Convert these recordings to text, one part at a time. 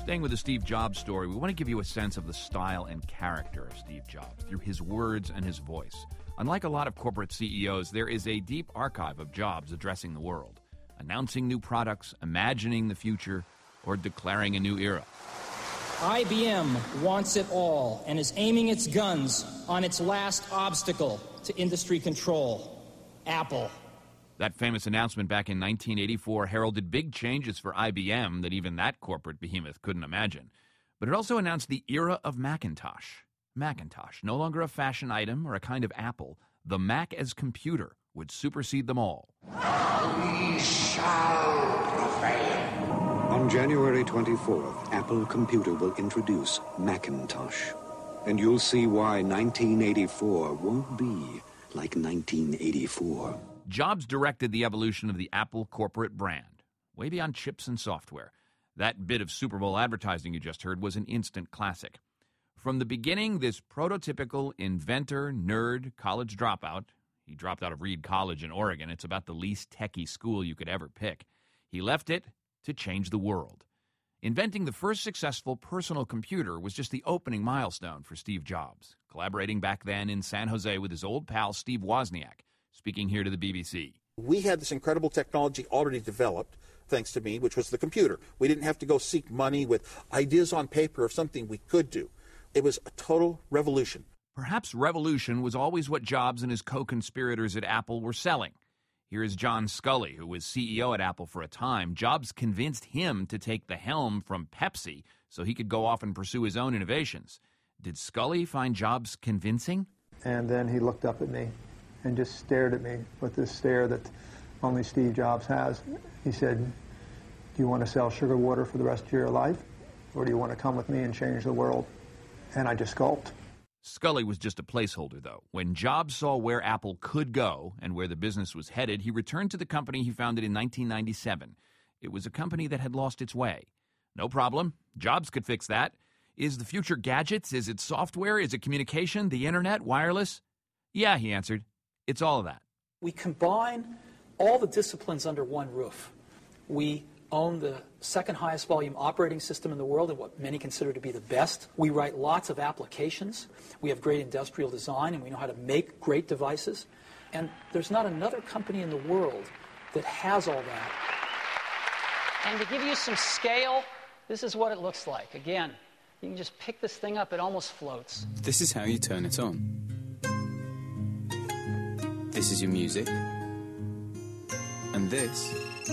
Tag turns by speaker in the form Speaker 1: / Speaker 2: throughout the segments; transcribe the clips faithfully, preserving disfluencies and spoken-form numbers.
Speaker 1: Staying with the Steve Jobs story, we want to give you a sense of the style and character of Steve Jobs through his words and his voice. Unlike a lot of corporate C E Os, there is a deep archive of Jobs addressing the world, announcing new products, imagining the future, or declaring a new era.
Speaker 2: I B M wants it all and is aiming its guns on its last obstacle to industry control, Apple.
Speaker 1: That famous announcement back in nineteen eighty-four heralded big changes for I B M that even that corporate behemoth couldn't imagine. But it also announced the era of Macintosh. Macintosh, no longer a fashion item or a kind of Apple, the Mac as computer would supersede them all.
Speaker 3: We shall prevail.
Speaker 4: On January twenty-fourth, Apple Computer will introduce Macintosh. And you'll see why nineteen eighty-four won't be like nineteen eighty-four.
Speaker 1: Jobs directed the evolution of the Apple corporate brand, way beyond chips and software. That bit of Super Bowl advertising you just heard was an instant classic. From the beginning, this prototypical inventor, nerd, college dropout, he dropped out of Reed College in Oregon. It's about the least techie school you could ever pick. He left it to change the world. Inventing the first successful personal computer was just the opening milestone for Steve Jobs, collaborating back then in San Jose with his old pal Steve Wozniak, speaking here to the B B C.
Speaker 5: We had this incredible technology already developed, thanks to me, which was the computer. We didn't have to go seek money with ideas on paper of something we could do. It was a total revolution.
Speaker 1: Perhaps revolution was always what Jobs and his co-conspirators at Apple were selling. Here is John Sculley, who was C E O at Apple for a time. Jobs convinced him to take the helm from Pepsi so he could go off and pursue his own innovations. Did Sculley find Jobs convincing?
Speaker 6: And then he looked up at me and just stared at me with this stare that only Steve Jobs has. He said, "Do you want to sell sugar water for the rest of your life, or do you want to come with me and change the world?" And I just gulped.
Speaker 1: Sculley was just a placeholder, though. When Jobs saw where Apple could go and where the business was headed, he returned to the company he founded in nineteen ninety-seven. It was a company that had lost its way. No problem. Jobs could fix that. Is the future gadgets? Is it software? Is it communication? The internet? Wireless? Yeah, he answered. It's all of that.
Speaker 7: We combine all the disciplines under one roof. We own the second highest volume operating system in the world and what many consider to be the best. We write lots of applications. We have great industrial design, and we know how to make great devices. And there's not another company in the world that has all that.
Speaker 8: And to give you some scale, this is what it looks like. Again, you can just pick this thing up. It almost floats.
Speaker 9: This is how you turn it on. This is your music. And this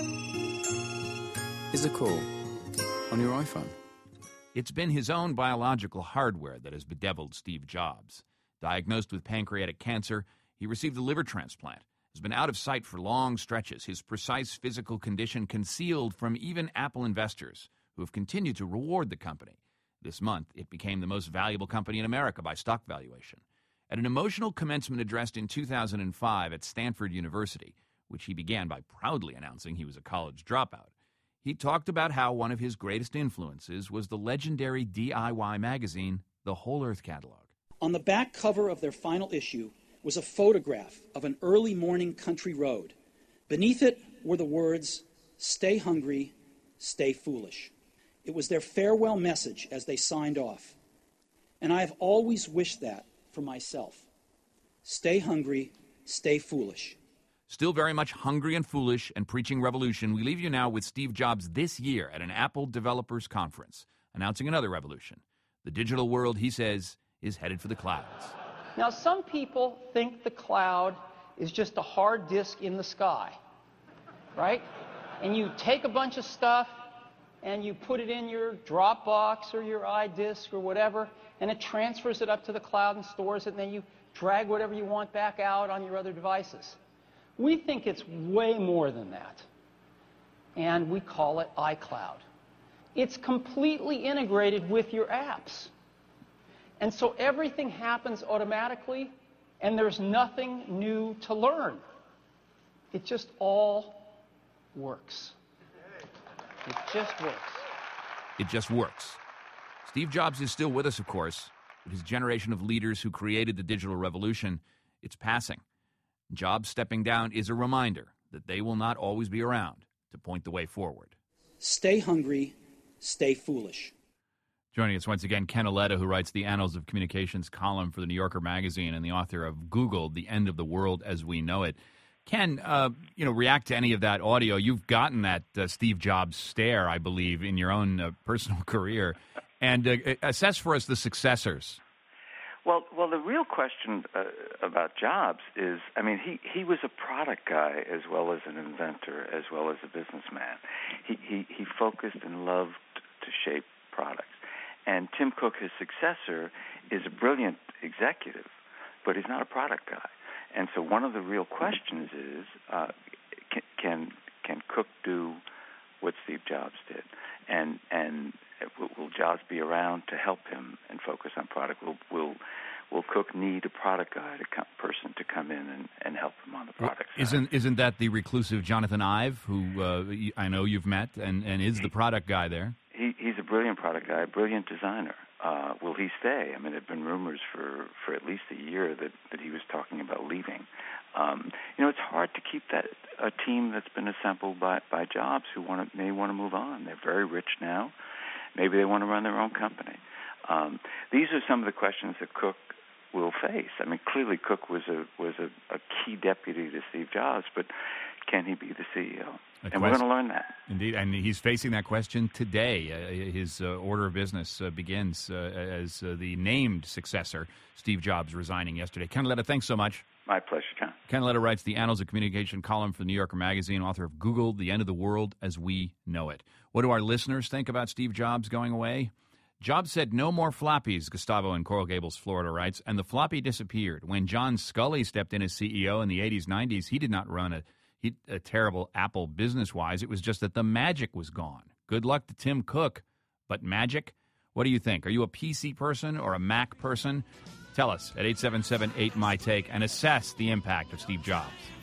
Speaker 9: is a call on your iPhone.
Speaker 1: It's been his own biological hardware that has bedeviled Steve Jobs. Diagnosed with pancreatic cancer, he received a liver transplant, has been out of sight for long stretches, his precise physical condition concealed from even Apple investors, who have continued to reward the company. This month, it became the most valuable company in America by stock valuation. At an emotional commencement addressed in two thousand five at Stanford University, which he began by proudly announcing he was a college dropout, he talked about how one of his greatest influences was the legendary D I Y magazine, The Whole Earth Catalog.
Speaker 10: On the back cover of their final issue was a photograph of an early morning country road. Beneath it were the words, "Stay hungry, stay foolish." It was their farewell message as they signed off. And I have always wished that for myself. Stay hungry, stay foolish.
Speaker 1: Still very much hungry and foolish and preaching revolution, we leave you now with Steve Jobs this year at an Apple Developers Conference, announcing another revolution. The digital world, he says, is headed for the clouds.
Speaker 8: Now, some people think the cloud is just a hard disk in the sky, right? And you take a bunch of stuff and you put it in your Dropbox or your iDisk or whatever, and it transfers it up to the cloud and stores it, and then you drag whatever you want back out on your other devices. We think it's way more than that, and we call it iCloud. It's completely integrated with your apps. And so everything happens automatically, and there's nothing new to learn. It just all works. It just works.
Speaker 1: It just works. Steve Jobs is still with us, of course, but his generation of leaders who created the digital revolution, it's passing. Jobs stepping down is a reminder that they will not always be around to point the way forward.
Speaker 10: Stay hungry, stay foolish.
Speaker 1: Joining us once again, Ken Auletta, who writes the Annals of Communications column for the New Yorker magazine and the author of Google, The End of the World as We Know It. Ken, uh, you know, react to any of that audio. You've gotten that uh, Steve Jobs stare, I believe, in your own uh, personal career. And uh, assess for us the successors.
Speaker 11: Well, well, the real question uh, about Jobs is, I mean, he, he was a product guy as well as an inventor, as well as a businessman. He, he, he focused and loved to shape products. And Tim Cook, his successor, is a brilliant executive, but he's not a product guy. And so one of the real questions is, uh, can, can can Cook do what Steve Jobs did? And and will, will Jobs be around to help him and focus on product? Will will will Cook need a product guy, to come, person to come in and, and help him on the product
Speaker 1: well,
Speaker 11: side?
Speaker 1: Isn't isn't that the reclusive Jonathan Ive, who uh, I know you've met and, and is the product guy there?
Speaker 11: He, he's a brilliant product guy, a brilliant designer. Uh, will he stay? I mean, there have been rumors for, for at least a year that, that he was talking about leaving. Um, you know, it's hard to keep that a team that's been assembled by, by Jobs who want to, may want to move on. They're very rich now. Maybe they want to run their own company. Um, these are some of the questions that Cook will face. I mean, clearly Cook was a was a, a key deputy to Steve Jobs, but can he be the C E O?
Speaker 1: A
Speaker 11: and we're going to learn that.
Speaker 1: Indeed, and he's facing that question today. Uh, his uh, order of business uh, begins uh, as uh, the named successor, Steve Jobs, resigning yesterday. Ken Auletta, thanks so much.
Speaker 11: My pleasure, John.
Speaker 1: Ken Auletta writes the Annals of Communication column for the New Yorker magazine, author of Google, The End of the World as We Know It. What do our listeners think about Steve Jobs going away? Jobs said no more floppies, Gustavo in Coral Gables, Florida writes, and the floppy disappeared. When John Sculley stepped in as C E O in the eighties, nineties, he did not run a He, a terrible Apple business-wise. It was just that the magic was gone. Good luck to Tim Cook. But magic? What do you think? Are you a P C person or a Mac person? Tell us at eight seven seven eight M Y Take and assess the impact of Steve Jobs.